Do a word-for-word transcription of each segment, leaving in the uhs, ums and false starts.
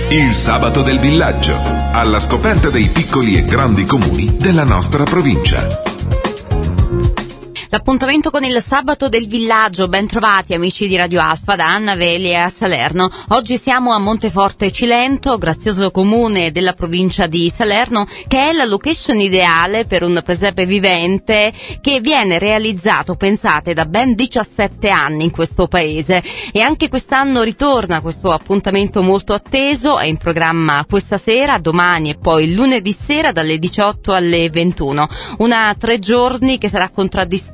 Il sabato del villaggio, alla scoperta dei piccoli e grandi comuni della nostra provincia. L'appuntamento con il sabato del villaggio, ben trovati amici di Radio Alfa da Anna Veli a Salerno. Oggi siamo a Monteforte Cilento, grazioso comune della provincia di Salerno, che è la location ideale per un presepe vivente che viene realizzato, pensate, da ben diciassette anni in questo paese. E anche quest'anno ritorna questo appuntamento molto atteso, è in programma questa sera, domani e poi lunedì sera dalle diciotto alle ventuno. Una tre giorni che sarà contraddistinta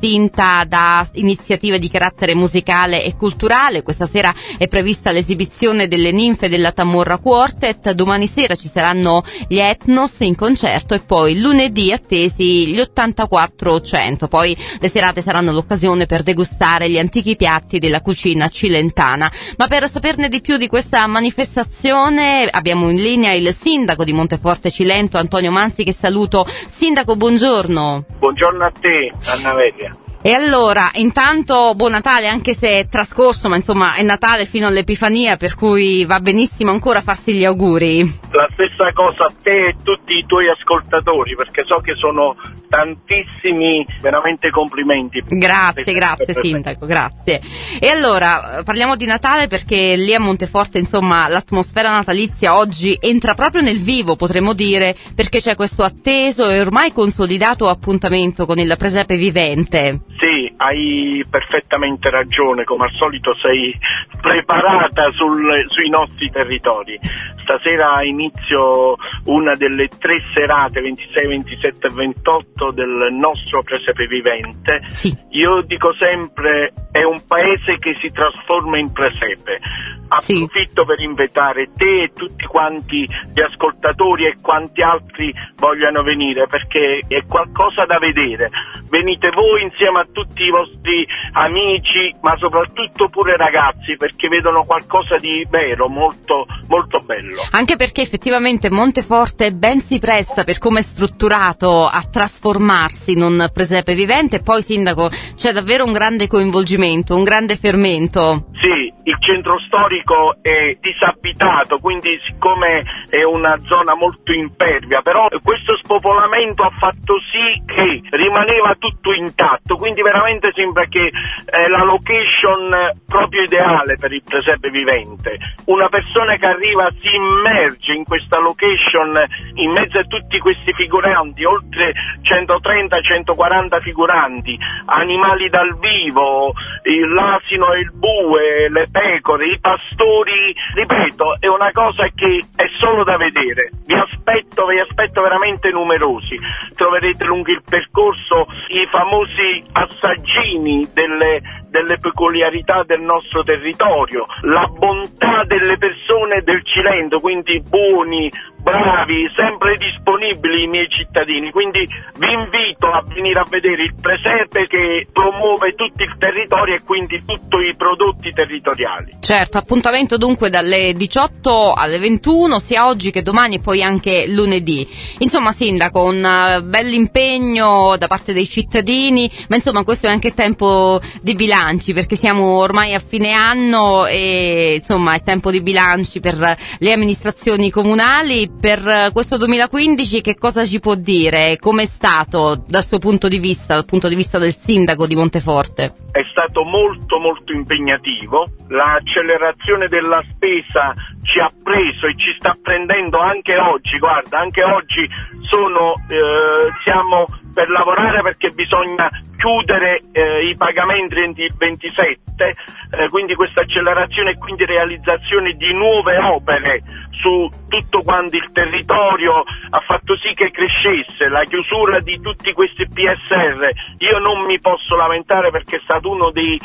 da iniziative di carattere musicale e culturale. Questa sera è prevista l'esibizione delle Ninfe della Tamorra Quartet, domani sera ci saranno gli Etnos in concerto e poi lunedì attesi gli ottantaquattro cento. Poi le serate saranno l'occasione per degustare gli antichi piatti della cucina cilentana. Ma per saperne di più di questa manifestazione abbiamo in linea il sindaco di Monteforte Cilento, Antonio Manzi, che saluto. Sindaco, buongiorno. Buongiorno a te, Anna Velia. E allora, intanto buon Natale, anche se è trascorso, ma insomma è Natale fino all'Epifania, per cui va benissimo ancora farsi gli auguri. La stessa cosa a te e tutti i tuoi ascoltatori, perché so che sono tantissimi, veramente complimenti. Grazie, grazie sindaco, grazie. E allora, parliamo di Natale perché lì a Monteforte, insomma, l'atmosfera natalizia oggi entra proprio nel vivo, potremmo dire, perché c'è questo atteso e ormai consolidato appuntamento con il presepe vivente. Sì, hai perfettamente ragione, come al solito sei preparata sul, sui nostri territori. Stasera inizio una delle tre serate, ventisei, ventisette e ventotto, del nostro presepe vivente. Sì. Io dico sempre, è un paese che si trasforma in presepe. Approfitto sì. per invitare te e tutti quanti gli ascoltatori e quanti altri vogliano venire, perché è qualcosa da vedere. Venite voi insieme a tutti i vostri amici, ma soprattutto pure ragazzi, perché vedono qualcosa di vero, molto, molto bello. Anche perché effettivamente Monteforte ben si presta, per come è strutturato, a trasformarsi in un presepe vivente. Poi, sindaco, c'è davvero un grande coinvolgimento, un grande fermento. Sì, il centro storico è disabitato, quindi siccome è una zona molto impervia, però questo spopolamento ha fatto sì che rimaneva tutto intatto, quindi veramente sembra che è la location proprio ideale per il presepe vivente. Una persona che arriva si immerge in questa location in mezzo a tutti questi figuranti, oltre centotrenta centoquaranta figuranti, animali dal vivo, l'asino e il bue, le pecore, i pastori, ripeto, è una cosa che è solo da vedere. Vi aspetto, vi aspetto veramente numerosi. Troverete lungo il percorso i famosi assaggini delle, delle peculiarità del nostro territorio, la bontà delle persone del Cilento, quindi buoni, bravi, sempre disponibili i miei cittadini, quindi vi invito a venire a vedere il presepe che promuove tutto il territorio e quindi tutti i prodotti territoriali. Certo, appuntamento dunque dalle diciotto alle ventuno, sia oggi che domani e poi anche lunedì. Insomma, sindaco, un bell'impegno da parte dei cittadini, ma insomma questo è anche tempo di bilanci, perché siamo ormai a fine anno e insomma è tempo di bilanci per le amministrazioni comunali. Per questo duemilaquindici che cosa ci può dire? Com'è stato dal suo punto di vista, dal punto di vista del sindaco di Monteforte? È stato molto molto impegnativo, l'accelerazione della spesa ci ha preso e ci sta prendendo anche oggi, guarda, anche oggi sono, eh, siamo per lavorare perché bisogna chiudere eh, i pagamenti entro il ventisette, eh, quindi questa accelerazione e quindi realizzazione di nuove opere su tutto quanto il territorio ha fatto sì che crescesse, la chiusura di tutti questi P S R. Io non mi posso lamentare perché è stato uno dei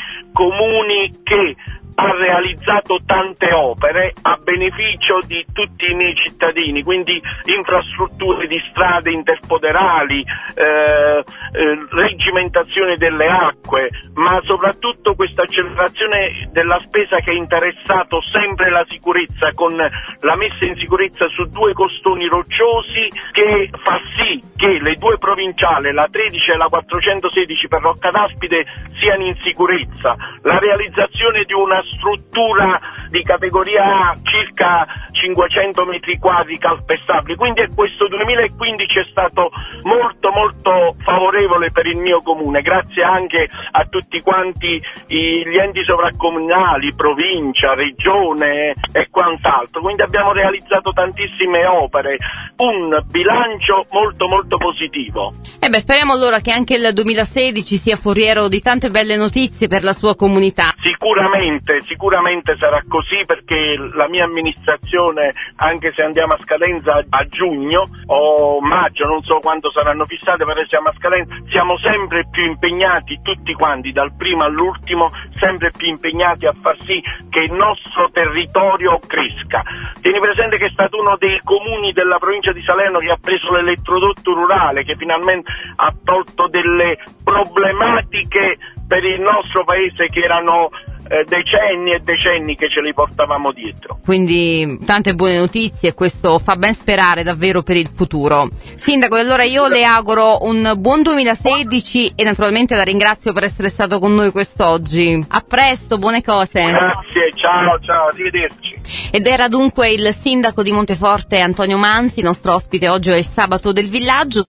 comuni che ha realizzato tante opere a beneficio di tutti i miei cittadini, quindi infrastrutture di strade interpoderali, eh, eh, regimentazione delle acque, ma soprattutto questa accelerazione della spesa che ha interessato sempre la sicurezza, con la messa in sicurezza su due costoni rocciosi, che fa sì che le due provinciali, la tredici e la quattrocentosedici per Rocca d'Aspide, siano in sicurezza, la realizzazione di una struttura di categoria A, circa cinquecento metri quadri calpestabili, quindi questo duemilaquindici è stato molto molto favorevole per il mio comune, grazie anche a tutti quanti gli enti sovracomunali, provincia, regione e quant'altro, quindi abbiamo realizzato tantissime opere, un bilancio molto molto positivo. E beh, speriamo allora che anche il duemilasedici sia foriero di tante belle notizie per la sua comunità. Sicuramente, sicuramente sarà così, perché la mia amministrazione, anche se andiamo a scadenza a giugno o maggio, non so quando saranno fissate, però siamo a scadenza, siamo sempre più impegnati tutti quanti, dal primo all'ultimo, sempre più impegnati a far sì che il nostro territorio cresca. Tieni presente che è stato uno dei comuni della provincia di Salerno che ha preso l'elettrodotto rurale, che finalmente ha tolto delle problematiche per il nostro paese che erano eh, decenni e decenni che ce li portavamo dietro. Quindi tante buone notizie, questo fa ben sperare davvero per il futuro. Sindaco, allora io le auguro un buon duemilasedici e naturalmente la ringrazio per essere stato con noi quest'oggi. A presto, buone cose. Grazie, ciao, ciao, arrivederci. Ed era dunque il sindaco di Monteforte Antonio Manzi, nostro ospite oggi è il Sabato del Villaggio.